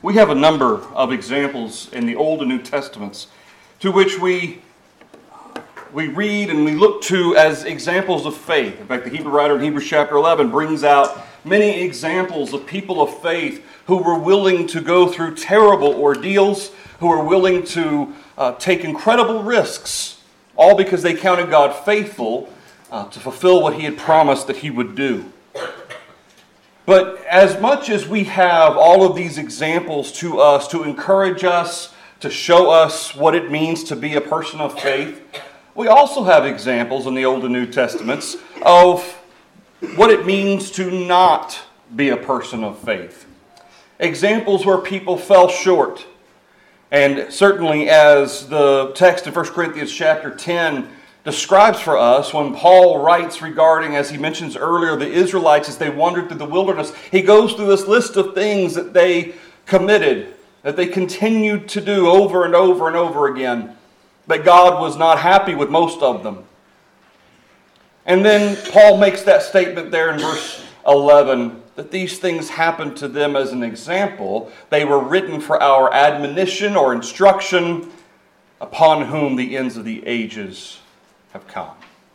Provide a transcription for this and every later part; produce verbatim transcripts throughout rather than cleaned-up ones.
We have a number of examples in the Old and New Testaments to which we we read and we look to as examples of faith. In fact, the Hebrew writer in Hebrews chapter eleven brings out many examples of people of faith who were willing to go through terrible ordeals, who were willing to uh, take incredible risks, all because they counted God faithful uh, to fulfill what He had promised that He would do. But as much as we have all of these examples to us to encourage us, to show us what it means to be a person of faith, we also have examples in the Old and New Testaments of what it means to not be a person of faith. Examples where people fell short. And certainly as the text in First Corinthians chapter ten describes for us, when Paul writes regarding, as he mentions earlier, the Israelites as they wandered through the wilderness, he goes through this list of things that they committed, that they continued to do over and over and over again, but God was not happy with most of them. And then Paul makes that statement there in verse eleven, that these things happened to them as an example. They were written for our admonition or instruction, upon whom the ends of the ages have come.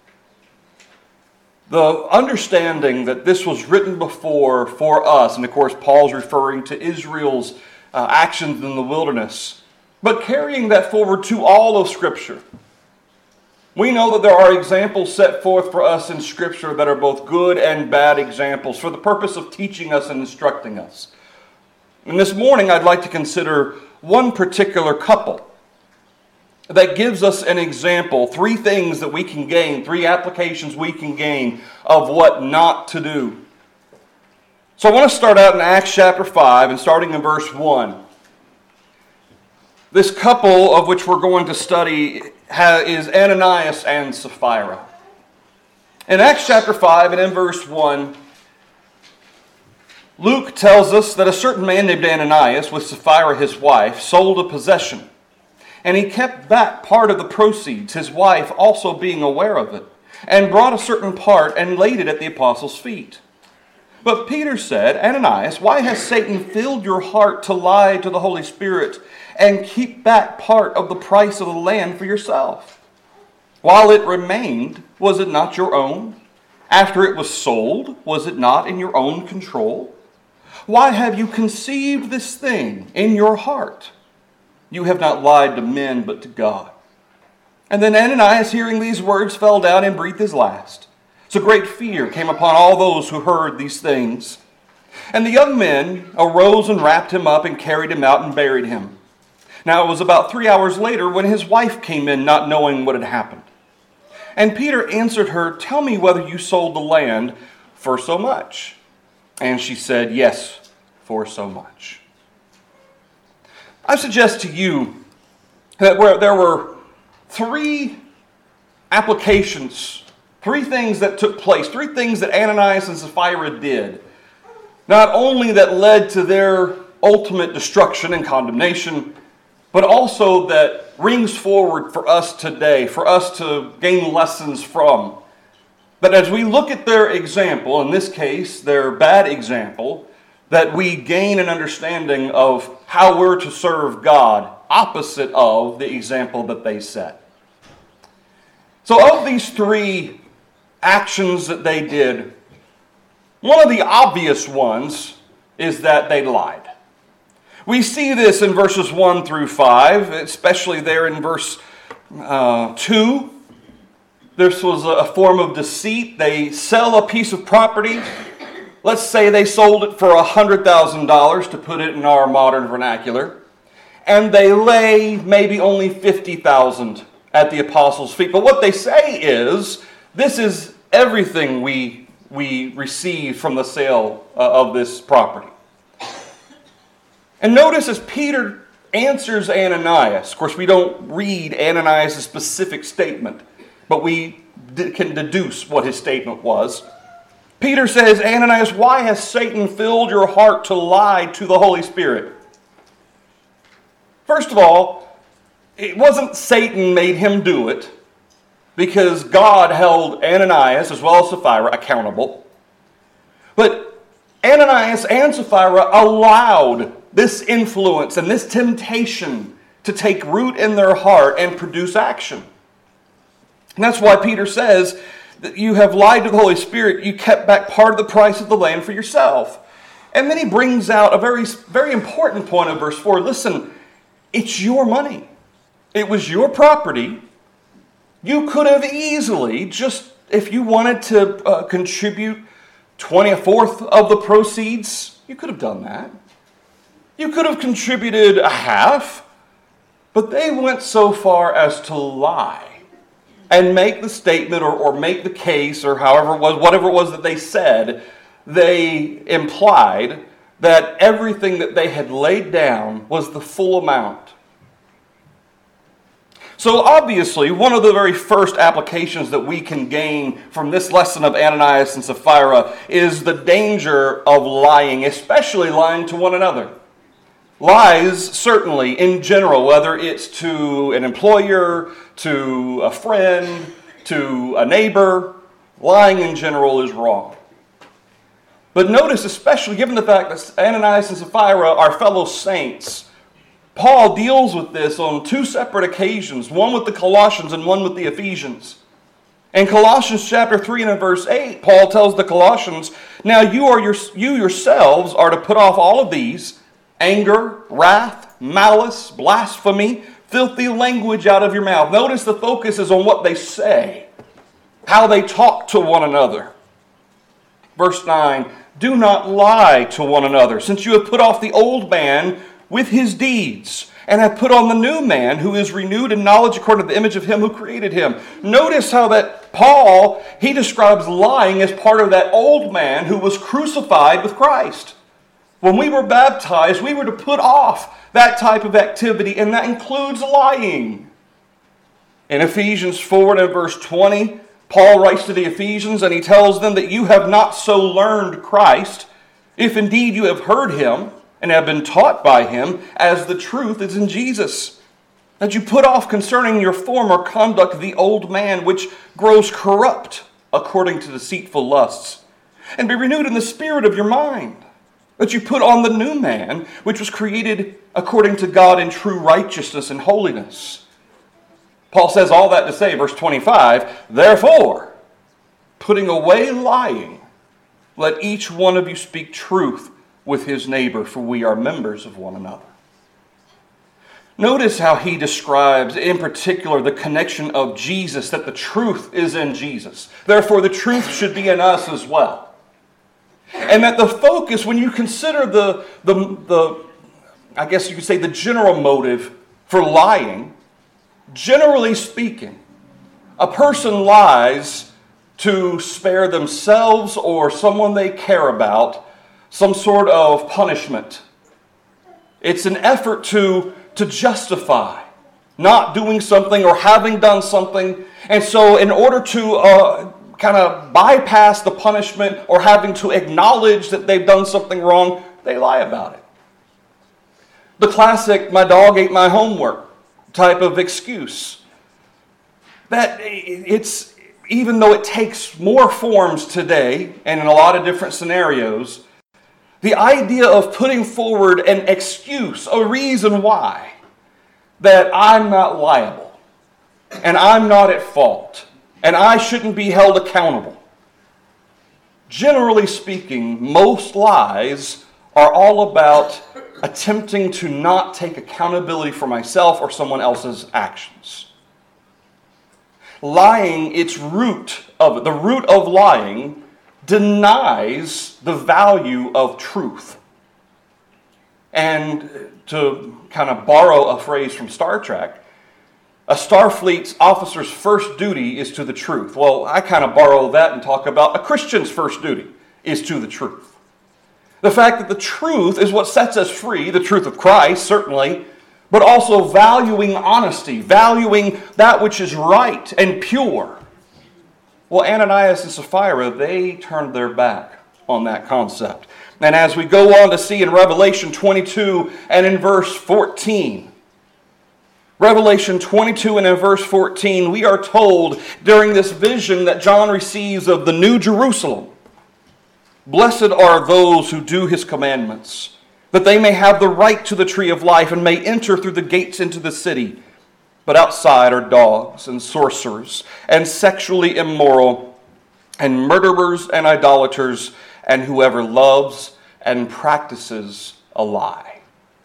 The understanding that this was written before for us, and of course Paul's referring to Israel's uh, actions in the wilderness, but carrying that forward to all of Scripture. We know that there are examples set forth for us in Scripture that are both good and bad examples for the purpose of teaching us and instructing us. And this morning I'd like to consider one particular couple that gives us an example, three things that we can gain, three applications we can gain of what not to do. So I want to start out in Acts chapter five and starting in verse one. This couple of which we're going to study is Ananias and Sapphira. In Acts chapter five and in verse one, Luke tells us that a certain man named Ananias, with Sapphira his wife, sold a possession. And he kept back part of the proceeds, his wife also being aware of it, and brought a certain part and laid it at the apostles' feet. But Peter said, Ananias, why has Satan filled your heart to lie to the Holy Spirit and keep back part of the price of the land for yourself? While it remained, was it not your own? After it was sold, was it not in your own control? Why have you conceived this thing in your heart? You have not lied to men, but to God. And then Ananias, hearing these words, fell down and breathed his last. So great fear came upon all those who heard these things. And the young men arose and wrapped him up and carried him out and buried him. Now it was about three hours later when his wife came in, not knowing what had happened. And Peter answered her, tell me whether you sold the land for so much. And she said, yes, for so much. I suggest to you that where there were three applications, three things that took place, three things that Ananias and Sapphira did, not only that led to their ultimate destruction and condemnation, but also that rings forward for us today, for us to gain lessons from. But as we look at their example, in this case, their bad example, that we gain an understanding of how we're to serve God, opposite of the example that they set. So of these three actions that they did, one of the obvious ones is that they lied. We see this in verses one through five, especially there in verse uh, two. This was a form of deceit. They sell a piece of property. Let's say they sold it for one hundred thousand dollars, to put it in our modern vernacular. And they lay maybe only fifty thousand dollars at the apostles' feet. But what they say is, this is everything we, we received from the sale uh, of this property. And notice as Peter answers Ananias, of course we don't read Ananias' specific statement, but we can deduce what his statement was. Peter says, Ananias, why has Satan filled your heart to lie to the Holy Spirit? First of all, it wasn't Satan made him do it, because God held Ananias as well as Sapphira accountable. But Ananias and Sapphira allowed this influence and this temptation to take root in their heart and produce action. And that's why Peter says that you have lied to the Holy Spirit, you kept back part of the price of the land for yourself. And then he brings out a very, very important point in verse four. Listen, it's your money. It was your property. You could have easily, just if you wanted to uh, contribute twenty-fourth of the proceeds, you could have done that. You could have contributed a half, but they went so far as to lie and make the statement or, or make the case or however it was, whatever it was that they said. They implied that everything that they had laid down was the full amount. So obviously, one of the very first applications that we can gain from this lesson of Ananias and Sapphira is the danger of lying, especially lying to one another. Lies, certainly, in general, whether it's to an employer, to a friend, to a neighbor, lying in general is wrong. But notice, especially given the fact that Ananias and Sapphira are fellow saints, Paul deals with this on two separate occasions, one with the Colossians and one with the Ephesians. In Colossians chapter three and in verse eight, Paul tells the Colossians, now you, are your, you yourselves are to put off all of these, anger, wrath, malice, blasphemy, filthy language out of your mouth. Notice the focus is on what they say, how they talk to one another. Verse nine, do not lie to one another, since you have put off the old man with his deeds, and have put on the new man who is renewed in knowledge according to the image of him who created him. Notice how that Paul, he describes lying as part of that old man who was crucified with Christ. When we were baptized, we were to put off that type of activity, and that includes lying. In Ephesians four and in verse twenty, Paul writes to the Ephesians and he tells them that you have not so learned Christ, if indeed you have heard him and have been taught by him, as the truth is in Jesus. That you put off concerning your former conduct the old man which grows corrupt according to deceitful lusts, and be renewed in the spirit of your mind. That you put on the new man which was created according to God in true righteousness and holiness. Paul says all that to say, verse twenty-five, therefore, putting away lying, let each one of you speak truth with his neighbor, for we are members of one another. Notice how he describes, in particular, the connection of Jesus, that the truth is in Jesus. Therefore, the truth should be in us as well. And that the focus, when you consider the, the, the I guess you could say, the general motive for lying, generally speaking, a person lies to spare themselves or someone they care about some sort of punishment. It's an effort to, to justify not doing something or having done something. And so in order to uh, kind of bypass the punishment or having to acknowledge that they've done something wrong, they lie about it. The classic, my dog ate my homework type of excuse. That it's, even though it takes more forms today and in a lot of different scenarios, the idea of putting forward an excuse, a reason why, that I'm not liable, and I'm not at fault, and I shouldn't be held accountable. Generally speaking, most lies are all about attempting to not take accountability for myself or someone else's actions. Lying, its root of the root of lying denies the value of truth. And to kind of borrow a phrase from Star Trek, a Starfleet's officer's first duty is to the truth. Well, I kind of borrow that and talk about a Christian's first duty is to the truth. The fact that the truth is what sets us free, the truth of Christ, certainly, but also valuing honesty, valuing that which is right and pure. Well, Ananias and Sapphira, they turned their back on that concept. And as we go on to see in Revelation twenty-two and in verse fourteen, Revelation twenty-two and in verse fourteen, we are told during this vision that John receives of the New Jerusalem, blessed are those who do his commandments, that they may have the right to the tree of life and may enter through the gates into the city. But outside are dogs and sorcerers and sexually immoral and murderers and idolaters and whoever loves and practices a lie.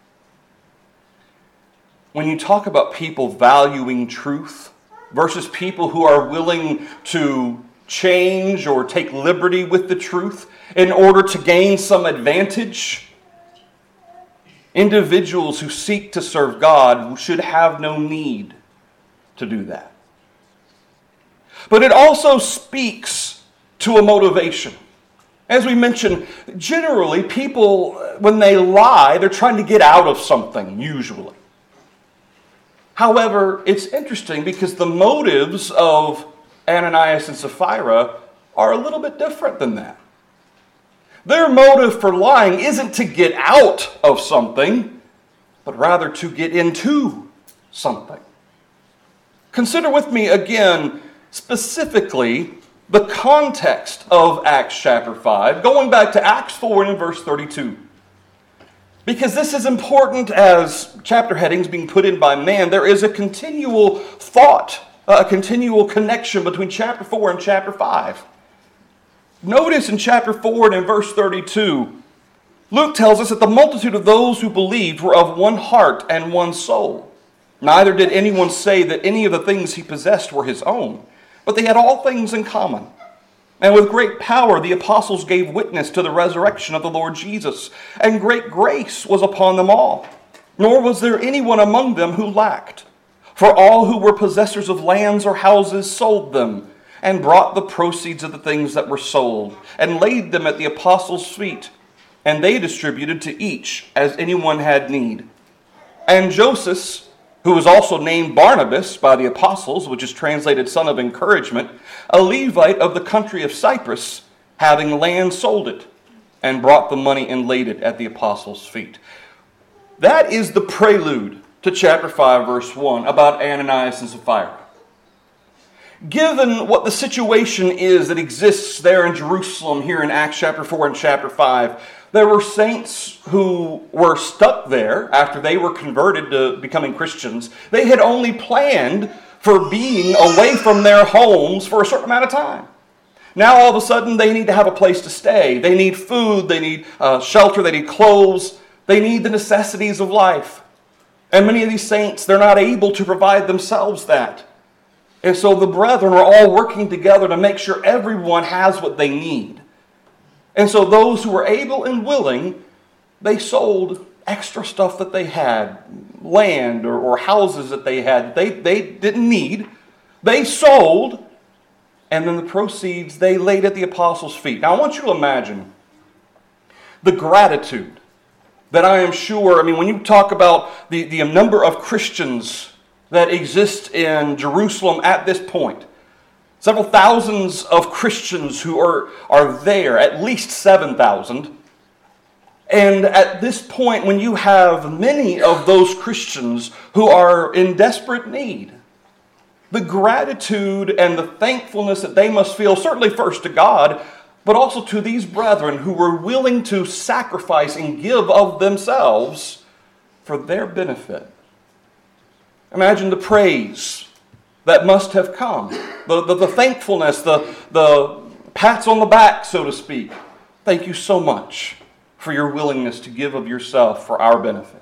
When you talk about people valuing truth versus people who are willing to change or take liberty with the truth in order to gain some advantage, individuals who seek to serve God should have no need to do that. But it also speaks to a motivation. As we mentioned, generally people, when they lie, they're trying to get out of something, usually. However, it's interesting because the motives of Ananias and Sapphira are a little bit different than that. Their motive for lying isn't to get out of something, but rather to get into something. Consider with me again, specifically, the context of Acts chapter five, going back to Acts four and in verse thirty-two. Because this is important as chapter headings being put in by man, there is a continual thought, a continual connection between chapter four and chapter five. Notice in chapter four and in verse thirty-two, Luke tells us that the multitude of those who believed were of one heart and one soul. Neither did anyone say that any of the things he possessed were his own, but they had all things in common. And with great power the apostles gave witness to the resurrection of the Lord Jesus, and great grace was upon them all. Nor was there anyone among them who lacked. For all who were possessors of lands or houses sold them, and brought the proceeds of the things that were sold, and laid them at the apostles' feet, and they distributed to each as anyone had need. And Joseph, who was also named Barnabas by the apostles, which is translated son of encouragement, a Levite of the country of Cyprus, having land sold it, and brought the money and laid it at the apostles' feet. That is the prelude to chapter five, verse one, about Ananias and Sapphira. Given what the situation is that exists there in Jerusalem here in Acts chapter four and chapter five, there were saints who were stuck there after they were converted to becoming Christians. They had only planned for being away from their homes for a certain amount of time. Now all of a sudden they need to have a place to stay. They need food, they need uh, shelter, they need clothes, they need the necessities of life. And many of these saints, they're not able to provide themselves that. And so the brethren are all working together to make sure everyone has what they need. And so those who were able and willing, they sold extra stuff that they had, land or, or houses that they had, they, they didn't need. They sold, and then the proceeds they laid at the apostles' feet. Now I want you to imagine the gratitude that I am sure, I mean, when you talk about the, the number of Christians that exist in Jerusalem at this point, several thousands of Christians who are, are there, at least seven thousand. And at this point, when you have many of those Christians who are in desperate need, the gratitude and the thankfulness that they must feel, certainly first to God, but also to these brethren who were willing to sacrifice and give of themselves for their benefit. Imagine the praise that must have come, the, the, the thankfulness, the, the pats on the back, so to speak. Thank you so much for your willingness to give of yourself for our benefit.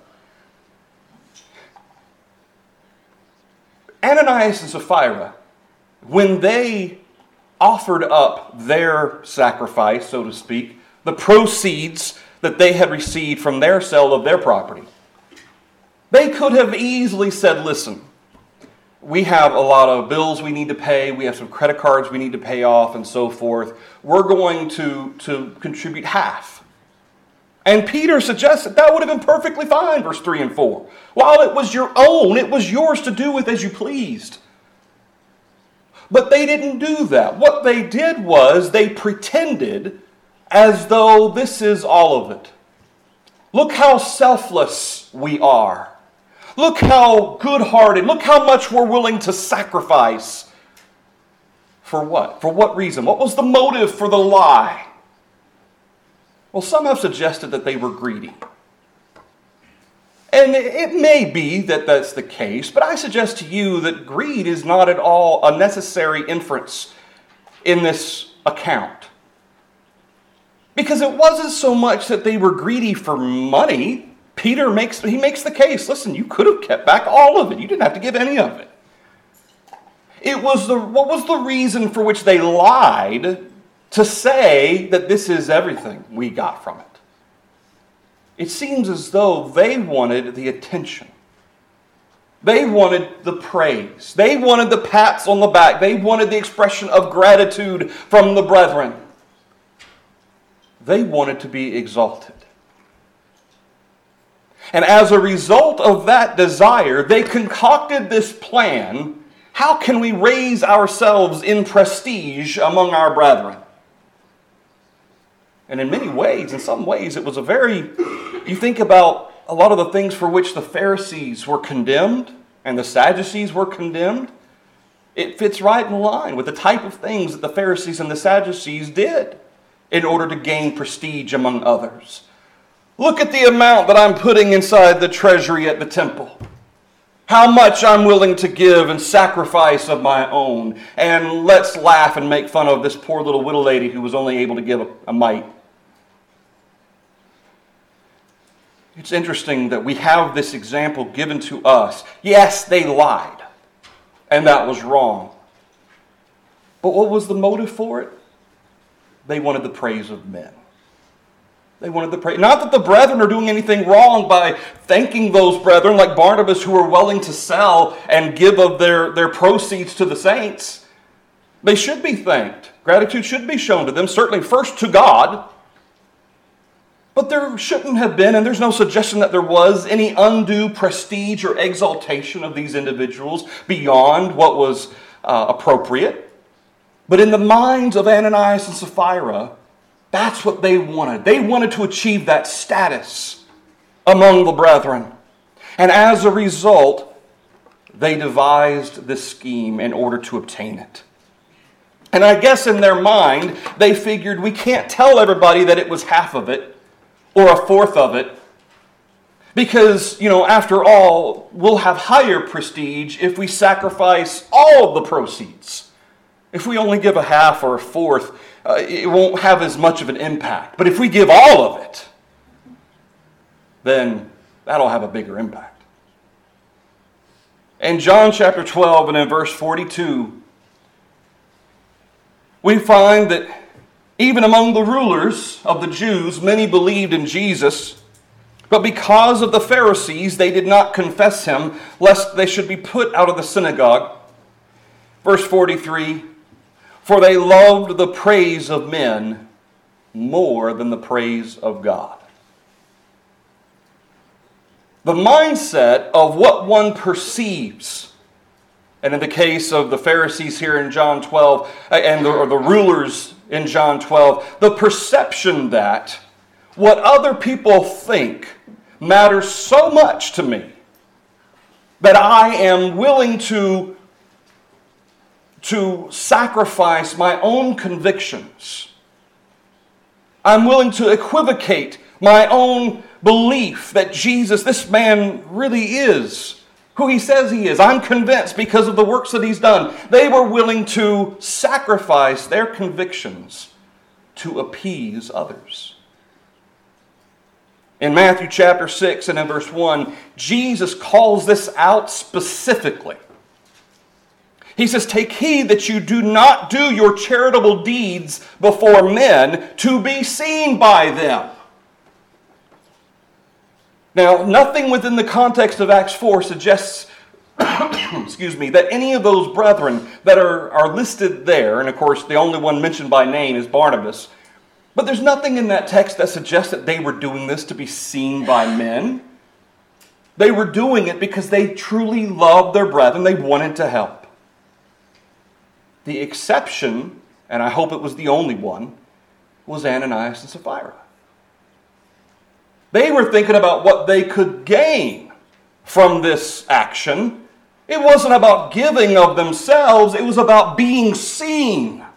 Ananias and Sapphira, when they offered up their sacrifice, so to speak, the proceeds that they had received from their sale of their property, they could have easily said, listen, we have a lot of bills we need to pay, we have some credit cards we need to pay off and so forth. We're going to, to contribute half. And Peter suggests that that would have been perfectly fine, verse three and four. While it was your own, it was yours to do with as you pleased. But they didn't do that. What they did was they pretended as though this is all of it. Look how selfless we are. Look how good-hearted. Look how much we're willing to sacrifice. For what? For what reason? What was the motive for the lie? Well, some have suggested that they were greedy. And it may be that that's the case, but I suggest to you that greed is not at all a necessary inference in this account. Because it wasn't so much that they were greedy for money. Peter makes, he makes the case, listen, you could have kept back all of it. You didn't have to give any of it. It was the, what was the reason for which they lied to say that this is everything we got from it? It seems as though they wanted the attention. They wanted the praise. They wanted the pats on the back. They wanted the expression of gratitude from the brethren. They wanted to be exalted. And as a result of that desire, they concocted this plan. How can we raise ourselves in prestige among our brethren? And in many ways, in some ways, it was a very, you think about a lot of the things for which the Pharisees were condemned and the Sadducees were condemned. It fits right in line with the type of things that the Pharisees and the Sadducees did in order to gain prestige among others. Look at the amount that I'm putting inside the treasury at the temple. How much I'm willing to give and sacrifice of my own. And let's laugh and make fun of this poor little widow lady who was only able to give a, a mite. It's interesting that we have this example given to us. Yes, they lied. And that was wrong. But what was the motive for it? They wanted the praise of men. They wanted the praise. Not that the brethren are doing anything wrong by thanking those brethren like Barnabas who are willing to sell and give of their, their proceeds to the saints. They should be thanked. Gratitude should be shown to them, certainly first to God. But there shouldn't have been, and there's no suggestion that there was, any undue prestige or exaltation of these individuals beyond what was uh, appropriate. But in the minds of Ananias and Sapphira, that's what they wanted. They wanted to achieve that status among the brethren. And as a result, they devised this scheme in order to obtain it. And I guess in their mind, they figured we can't tell everybody that it was half of it or a fourth of it because, you know, after all, we'll have higher prestige if we sacrifice all of the proceeds. If we only give a half or a fourth, Uh, it won't have as much of an impact. But if we give all of it, then that'll have a bigger impact. In John chapter twelve and in verse forty-two, we find that even among the rulers of the Jews, many believed in Jesus, but because of the Pharisees, they did not confess him, lest they should be put out of the synagogue. Verse forty-three, for they loved the praise of men more than the praise of God. The mindset of what one perceives, and in the case of the Pharisees here in John twelve, and the, or the rulers in John twelve, the perception that what other people think matters so much to me that I am willing to to sacrifice my own convictions. I'm willing to equivocate my own belief that Jesus, this man really is who he says he is. I'm convinced because of the works that he's done. They were willing to sacrifice their convictions to appease others. In Matthew chapter six and in verse one, Jesus calls this out specifically. He says, take heed that you do not do your charitable deeds before men to be seen by them. Now, nothing within the context of Acts four suggests, excuse me, that any of those brethren that are, are listed there, and of course the only one mentioned by name is Barnabas, but there's nothing in that text that suggests that they were doing this to be seen by men. They were doing it because they truly loved their brethren. They wanted to help. The exception, and I hope it was the only one, was Ananias and Sapphira. They were thinking about what they could gain from this action. It wasn't about giving of themselves, it was about being seen.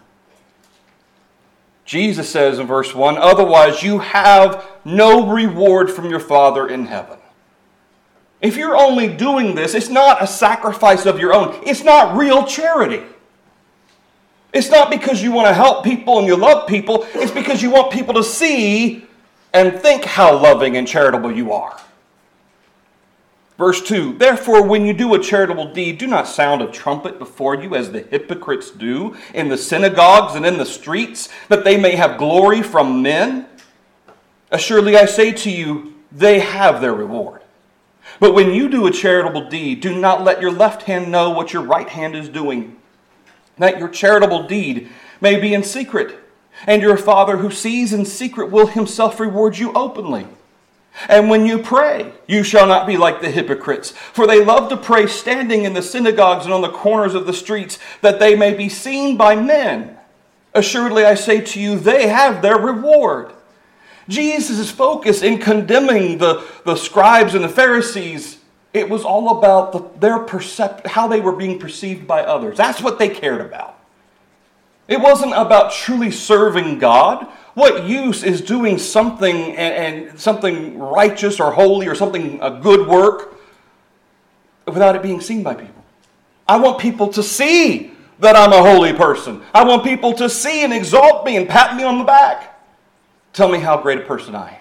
Jesus says in verse one, otherwise you have no reward from your Father in heaven. If you're only doing this, it's not a sacrifice of your own. It's not real charity. It's not because you want to help people and you love people. It's because you want people to see and think how loving and charitable you are. Verse two, therefore, when you do a charitable deed, do not sound a trumpet before you as the hypocrites do in the synagogues and in the streets, that they may have glory from men. Assuredly, I say to you, they have their reward. But when you do a charitable deed, do not let your left hand know what your right hand is doing, that your charitable deed may be in secret, and your Father who sees in secret will himself reward you openly. And when you pray, you shall not be like the hypocrites, for they love to pray standing in the synagogues and on the corners of the streets, that they may be seen by men. Assuredly, I say to you, they have their reward. Jesus' focus in condemning the, the scribes and the Pharisees, it was all about the, their percept, how they were being perceived by others. That's what they cared about. It wasn't about truly serving God. What use is doing something and, and something righteous or holy or something, a good work, without it being seen by people? I want people to see that I'm a holy person. I want people to see and exalt me and pat me on the back. Tell me how great a person I am.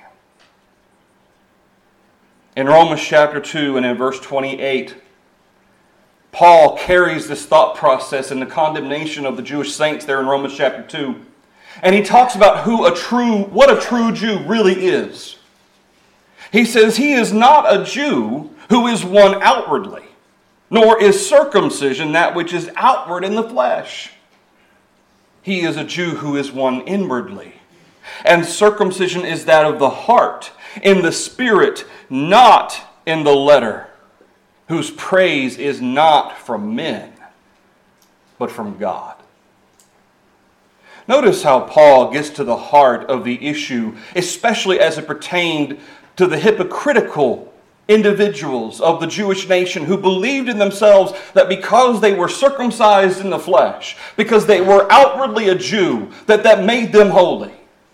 In Romans chapter two and in verse twenty-eight, Paul carries this thought process in the condemnation of the Jewish saints there in Romans chapter two. And he talks about who a true, what a true Jew really is. He says he is not a Jew who is one outwardly, nor is circumcision that which is outward in the flesh. He is a Jew who is one inwardly. And circumcision is that of the heart, in the spirit, not in the letter, whose praise is not from men, but from God. Notice how Paul gets to the heart of the issue, especially as it pertained to the hypocritical individuals of the Jewish nation who believed in themselves that because they were circumcised in the flesh, because they were outwardly a Jew, that that made them holy.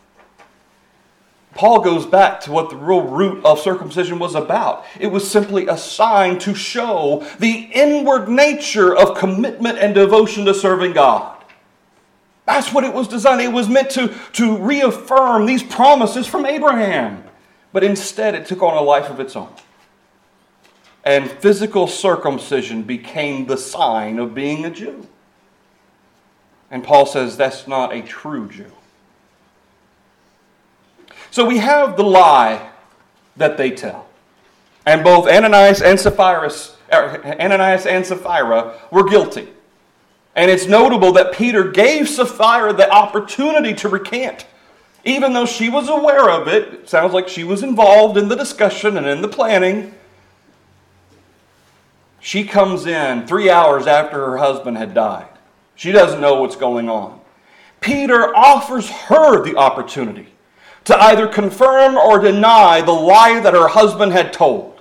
Paul goes back to what the real root of circumcision was about. It was simply a sign to show the inward nature of commitment and devotion to serving God. That's what it was designed. It was meant to, to reaffirm these promises from Abraham. But instead it took on a life of its own. And physical circumcision became the sign of being a Jew. And Paul says that's not a true Jew. So we have the lie that they tell. And both Ananias and Sapphira, Ananias and Sapphira were guilty. And it's notable that Peter gave Sapphira the opportunity to recant. Even though she was aware of it, it sounds like she was involved in the discussion and in the planning. She comes in three hours after her husband had died. She doesn't know what's going on. Peter offers her the opportunity to either confirm or deny the lie that her husband had told.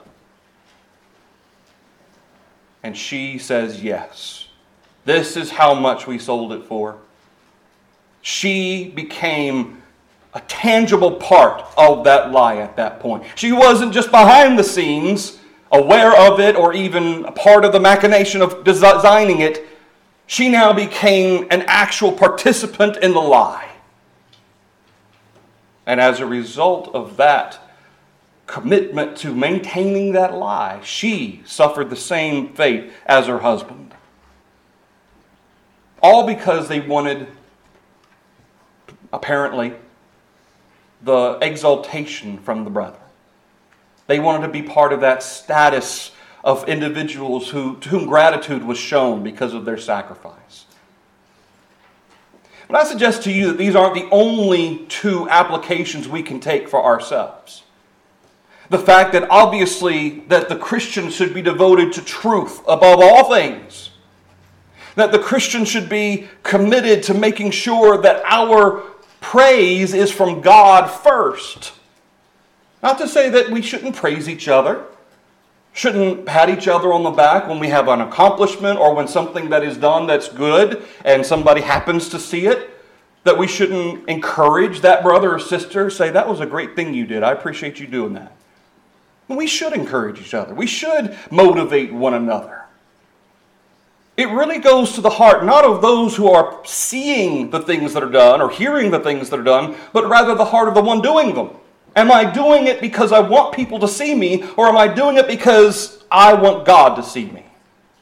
And she says yes. This is how much we sold it for. She became a tangible part of that lie at that point. She wasn't just behind the scenes, aware of it, or even a part of the machination of designing it. She now became an actual participant in the lie. And as a result of that commitment to maintaining that lie, she suffered the same fate as her husband. All because they wanted, apparently, the exaltation from the brethren. They wanted to be part of that status of individuals who, to whom gratitude was shown because of their sacrifice. But I suggest to you that these aren't the only two applications we can take for ourselves. The fact that obviously that the Christian should be devoted to truth above all things. That the Christian should be committed to making sure that our praise is from God first. Not to say that we shouldn't praise each other, shouldn't pat each other on the back when we have an accomplishment or when something that is done that's good and somebody happens to see it, that we shouldn't encourage that brother or sister, say, that was a great thing you did. I appreciate you doing that. We should encourage each other. We should motivate one another. It really goes to the heart, not of those who are seeing the things that are done or hearing the things that are done, but rather the heart of the one doing them. Am I doing it because I want people to see me, or am I doing it because I want God to see me?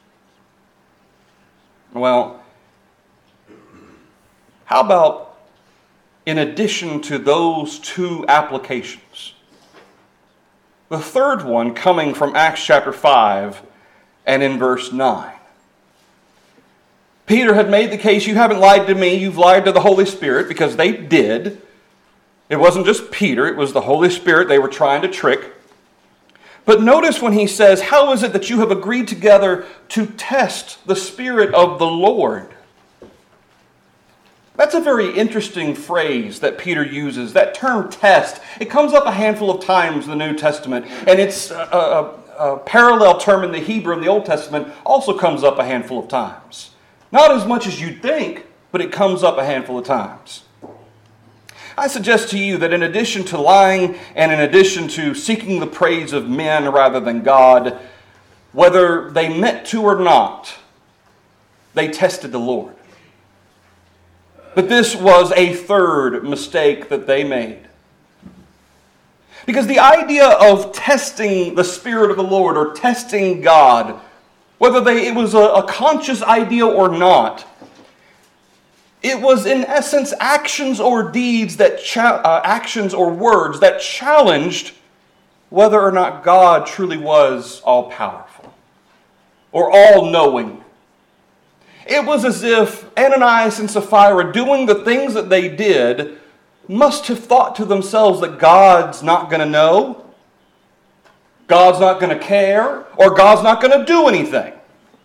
Well, how about in addition to those two applications, the third one coming from Acts chapter five and in verse nine. Peter had made the case, you haven't lied to me, you've lied to the Holy Spirit, because they did. It wasn't just Peter, it was the Holy Spirit they were trying to trick. But notice when he says, how is it that you have agreed together to test the Spirit of the Lord? That's a very interesting phrase that Peter uses. That term test, it comes up a handful of times in the New Testament, and it's a, a, a parallel term in the Hebrew in the Old Testament also comes up a handful of times. Not as much as you'd think, but it comes up a handful of times. I suggest to you that in addition to lying and in addition to seeking the praise of men rather than God, whether they meant to or not, they tested the Lord. But this was a third mistake that they made. Because the idea of testing the Spirit of the Lord or testing God, whether they, it was a, a conscious idea or not, it was in essence actions or deeds that cha- uh, actions or words that challenged whether or not God truly was all-powerful or all-knowing. It was as if Ananias and Sapphira, doing the things that they did, must have thought to themselves that God's not going to know, God's not going to care, or God's not going to do anything.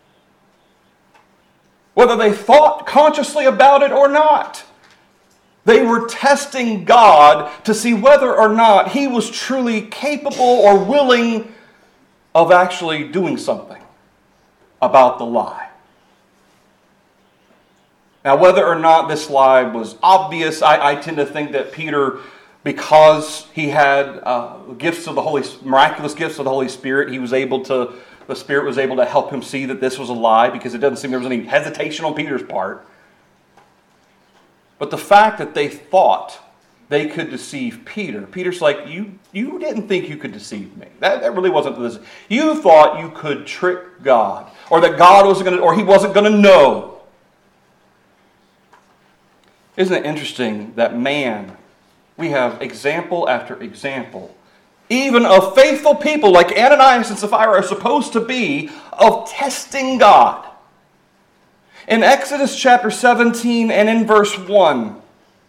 Whether they thought consciously about it or not, they were testing God to see whether or not He was truly capable or willing of actually doing something about the lie. Now, whether or not this lie was obvious, I, I tend to think that Peter, because he had uh, gifts of the Holy, miraculous gifts of the Holy Spirit, he was able to, the Spirit was able to help him see that this was a lie, because it doesn't seem there was any hesitation on Peter's part. But the fact that they thought they could deceive Peter, Peter's like, you, you didn't think you could deceive me. That, that really wasn't this. You thought you could trick God, or that God wasn't going to, or He wasn't going to know. Isn't it interesting that man, we have example after example, even of faithful people like Ananias and Sapphira are supposed to be, of testing God. In Exodus chapter seventeen and in verse one,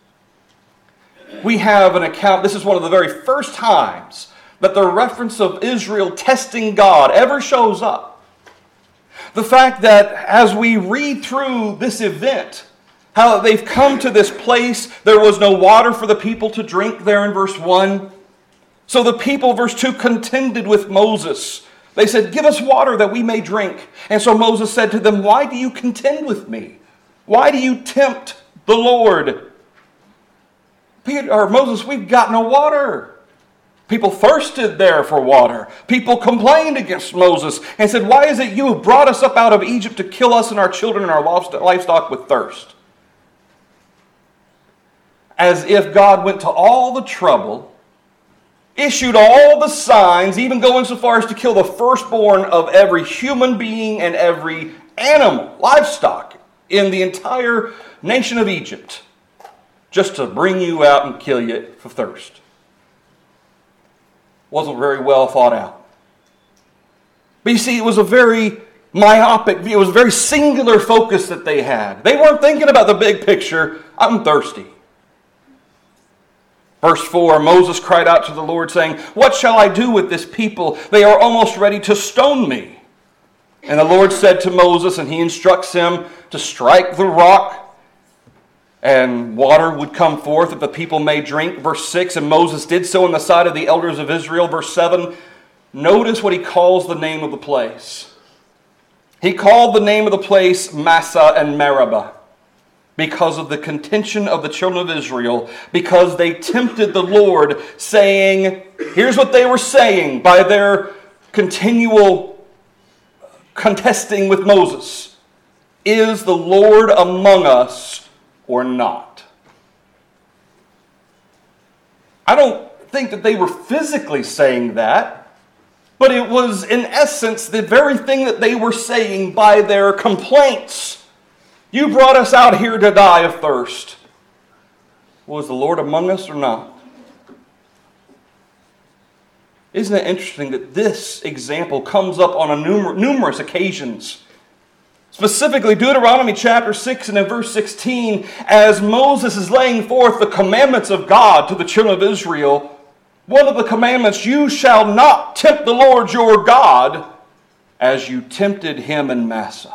we have an account, this is one of the very first times that the reference of Israel testing God ever shows up. The fact that as we read through this event, how they've come to this place, there was no water for the people to drink there in verse one. So the people, verse two, contended with Moses. They said, give us water that we may drink. And so Moses said to them, why do you contend with me? Why do you tempt the Lord? Peter, or Moses, we've got no water. People thirsted there for water. People complained against Moses and said, why is it you have brought us up out of Egypt to kill us and our children and our livestock with thirst? As if God went to all the trouble, issued all the signs, even going so far as to kill the firstborn of every human being and every animal, livestock, in the entire nation of Egypt, just to bring you out and kill you for thirst. Wasn't very well thought out. But you see, it was a very myopic view. It was a very singular focus that they had. They weren't thinking about the big picture. I'm thirsty. Verse four, Moses cried out to the Lord, saying, what shall I do with this people? They are almost ready to stone me. And the Lord said to Moses, and He instructs him to strike the rock, and water would come forth that the people may drink. Verse six, and Moses did so in the sight of the elders of Israel. Verse seven, notice what he calls the name of the place. He called the name of the place Massah and Meribah. because of the contention of the children of Israel, because they tempted the Lord, saying, here's what they were saying by their continual contesting with Moses. Is the Lord among us or not? I don't think that they were physically saying that, but it was in essence the very thing that they were saying by their complaints. You brought us out here to die of thirst. Was the Lord among us or not? Isn't it interesting that this example comes up on a numer- numerous occasions? Specifically, Deuteronomy chapter six and in verse sixteen, as Moses is laying forth the commandments of God to the children of Israel, one of the commandments, you shall not tempt the Lord your God as you tempted him in Massah.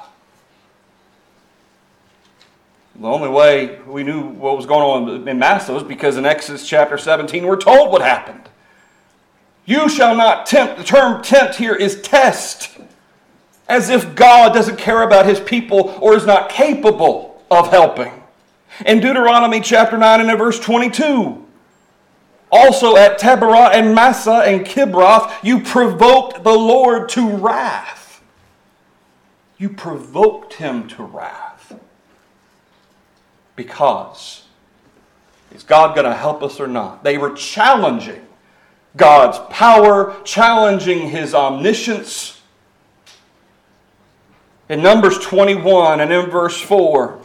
The only way we knew what was going on in Massah was because in Exodus chapter seventeen we're told what happened. You shall not tempt. The term tempt here is test. As if God doesn't care about his people or is not capable of helping. In Deuteronomy chapter nine and in verse twenty-two, also at Taberah and Massah and Kibroth, you provoked the Lord to wrath. You provoked him to wrath. Because, is God going to help us or not? They were challenging God's power, challenging his omniscience. In Numbers twenty-one and in verse four,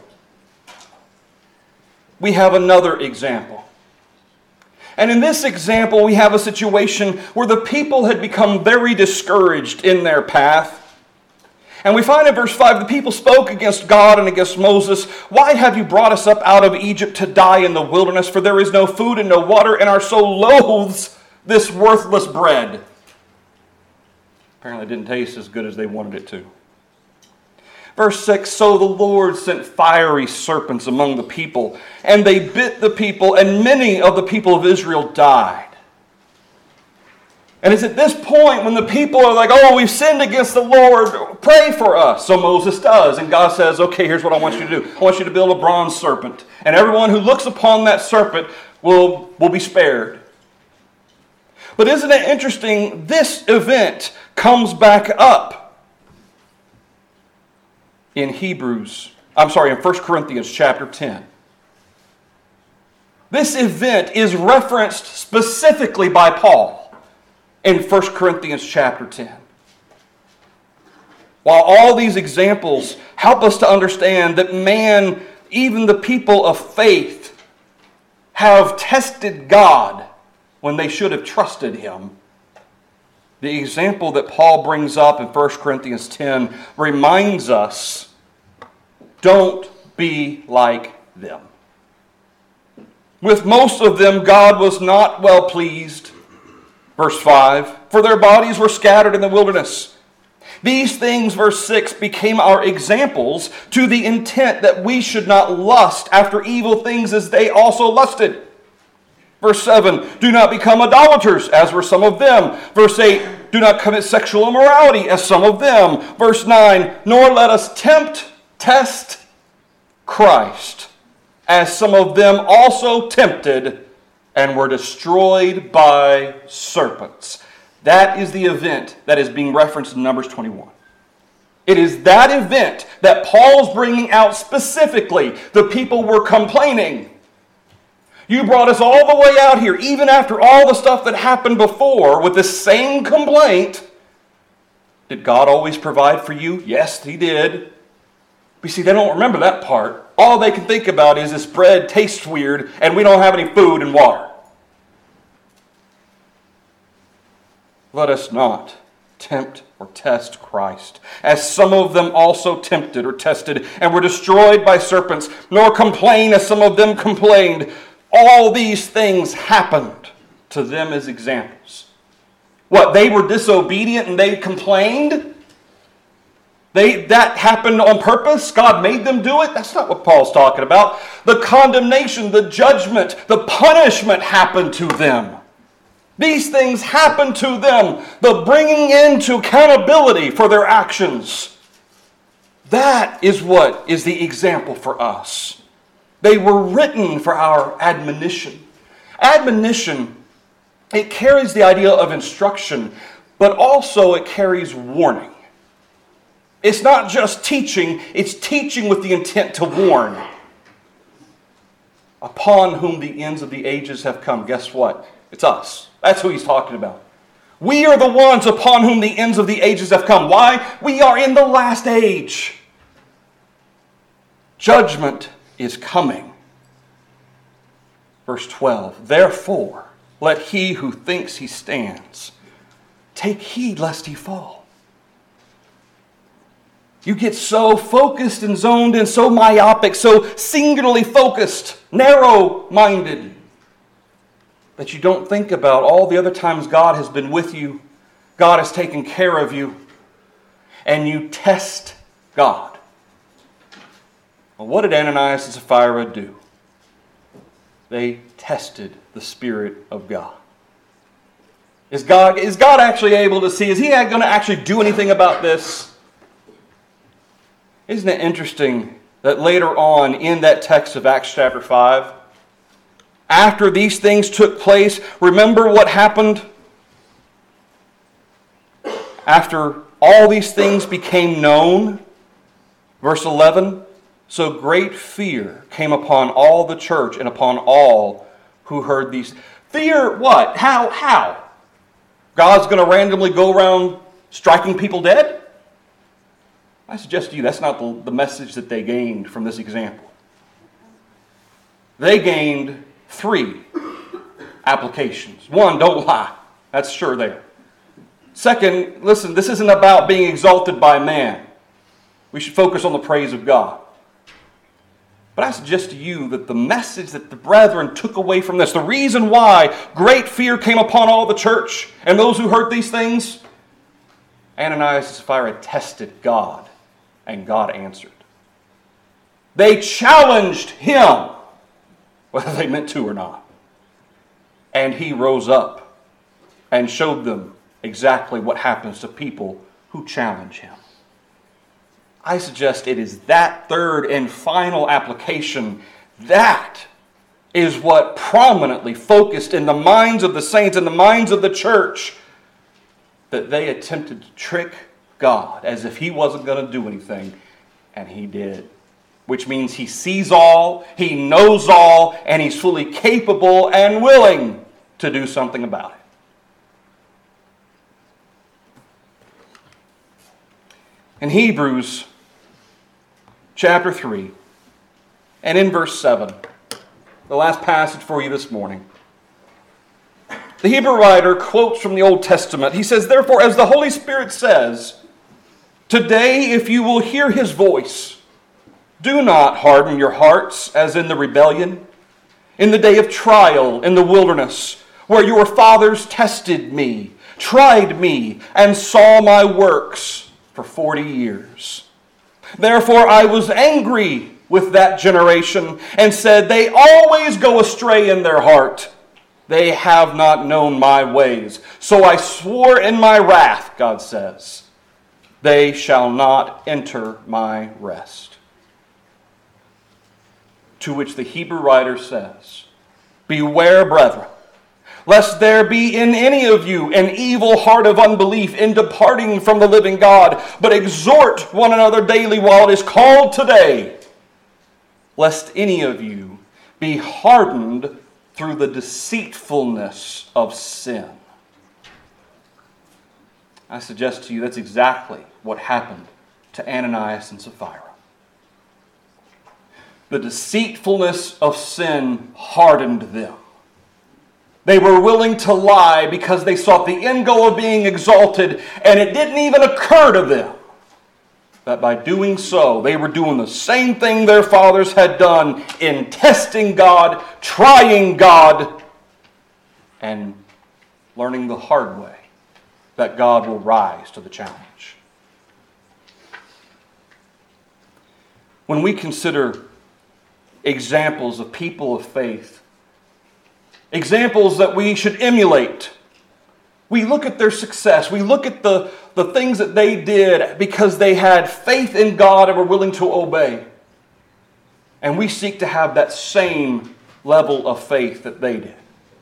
we have another example. And in this example, we have a situation where the people had become very discouraged in their path. And we find in verse five, the people spoke against God and against Moses. Why have you brought us up out of Egypt to die in the wilderness? For there is no food and no water, and our soul loathes this worthless bread. Apparently it didn't taste as good as they wanted it to. Verse six, so the Lord sent fiery serpents among the people, and they bit the people, and many of the people of Israel died. And it's at this point when the people are like, oh, we've sinned against the Lord, pray for us. So Moses does, and God says, okay, here's what I want you to do. I want you to build a bronze serpent, and everyone who looks upon that serpent will, will be spared. But isn't it interesting, this event comes back up in Hebrews, I'm sorry, in First Corinthians chapter ten. This event is referenced specifically by Paul in First Corinthians chapter ten. While all these examples help us to understand that man, even the people of faith, have tested God when they should have trusted him, the example that Paul brings up in First Corinthians ten reminds us, don't be like them. With most of them, God was not well pleased. Verse five, for their bodies were scattered in the wilderness. These things, verse six, became our examples to the intent that we should not lust after evil things as they also lusted. Verse seven, do not become idolaters, as were some of them. Verse eight, do not commit sexual immorality, as some of them. Verse nine, nor let us tempt, test Christ, as some of them also tempted and were destroyed by serpents. That is the event that is being referenced in Numbers twenty-one. It is that event that Paul's bringing out specifically. The people were complaining. You brought us all the way out here, even after all the stuff that happened before, with the same complaint. Did God always provide for you? Yes, he did. But you see, they don't remember that part. All they can think about is this bread tastes weird, and we don't have any food and water. Let us not tempt or test Christ, as some of them also tempted or tested, and were destroyed by serpents, nor complain as some of them complained. All these things happened to them as examples. What, they were disobedient and they complained? They, that happened on purpose? God made them do it? That's not what Paul's talking about. The condemnation, the judgment, the punishment happened to them. These things happened to them. The bringing into accountability for their actions. That is what is the example for us. They were written for our admonition. Admonition, it carries the idea of instruction, but also it carries warning. It's not just teaching, it's teaching with the intent to warn. Upon whom the ends of the ages have come. Guess what? It's us. That's who he's talking about. We are the ones upon whom the ends of the ages have come. Why? We are in the last age. Judgment is coming. Verse twelve, therefore, let he who thinks he stands take heed lest he fall. You get so focused and zoned in, so myopic, so singularly focused, narrow-minded, that you don't think about all the other times God has been with you, God has taken care of you, and you test God. Well, what did Ananias and Sapphira do? They tested the Spirit of God. Is God, is God actually able to see? Is He going to actually do anything about this? Isn't it interesting that later on in that text of Acts chapter five, after these things took place, remember what happened? After all these things became known, verse eleven, so great fear came upon all the church and upon all who heard these. Fear what? How? How? God's going to randomly go around striking people dead? I suggest to you that's not the, the message that they gained from this example. They gained three applications. One, don't lie. That's sure there. Second, listen, this isn't about being exalted by man. We should focus on the praise of God. But I suggest to you that the message that the brethren took away from this, the reason why great fear came upon all the church and those who heard these things, Ananias and Sapphira tested God, and God answered. They challenged him, whether they meant to or not. And he rose up and showed them exactly what happens to people who challenge him. I suggest it is that third and final application that is what prominently focused in the minds of the saints and the minds of the church, that they attempted to trick God as if He wasn't going to do anything, and He did. Which means He sees all, He knows all, and He's fully capable and willing to do something about it. In Hebrews chapter three, and in verse seven, the last passage for you this morning, the Hebrew writer quotes from the Old Testament. He says, therefore, as the Holy Spirit says, today if you will hear His voice, do not harden your hearts as in the rebellion, in the day of trial in the wilderness, where your fathers tested me, tried me, and saw my works for forty years. Therefore I was angry with that generation and said, they always go astray in their heart. They have not known my ways. So I swore in my wrath, God says, they shall not enter my rest. To which the Hebrew writer says, beware, brethren, lest there be in any of you an evil heart of unbelief in departing from the living God, but exhort one another daily while it is called today, lest any of you be hardened through the deceitfulness of sin. I suggest to you that's exactly what happened to Ananias and Sapphira. The deceitfulness of sin hardened them. They were willing to lie because they sought the end goal of being exalted, and it didn't even occur to them that by doing so, they were doing the same thing their fathers had done in testing God, trying God, and learning the hard way that God will rise to the challenge. When we consider examples of people of faith, examples that we should emulate, we look at their success. We look at the, the things that they did because they had faith in God and were willing to obey. And we seek to have that same level of faith that they did.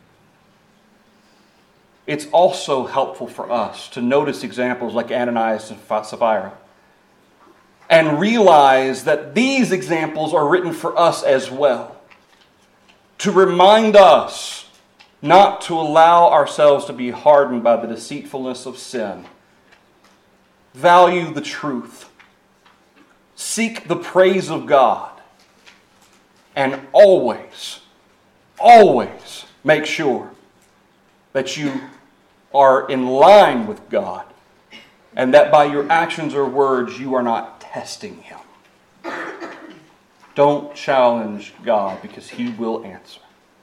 It's also helpful for us to notice examples like Ananias and Sapphira and realize that these examples are written for us as well, to remind us not to allow ourselves to be hardened by the deceitfulness of sin. Value the truth. Seek the praise of God. And always, always make sure that you are in line with God and that by your actions or words you are not testing Him. Don't challenge God because He will answer.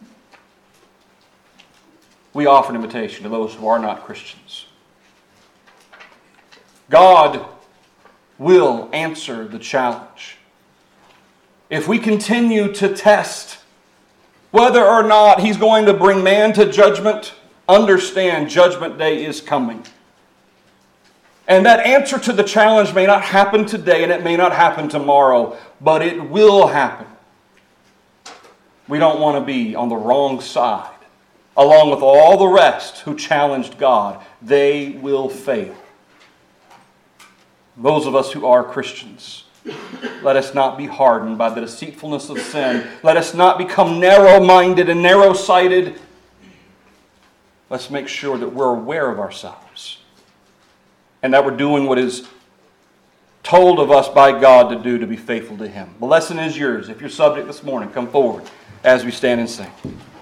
We offer an invitation to those who are not Christians. God will answer the challenge. If we continue to test whether or not He's going to bring man to judgment, understand Judgment Day is coming. And that answer to the challenge may not happen today and it may not happen tomorrow, but it will happen. We don't want to be on the wrong side, along with all the rest who challenged God. They will fail. Those of us who are Christians, let us not be hardened by the deceitfulness of sin. Let us not become narrow-minded and narrow-sighted. Let's make sure that we're aware of ourselves and that we're doing what is told of us by God to do to be faithful to Him. The lesson is yours. If you're subject this morning, come forward as we stand and sing.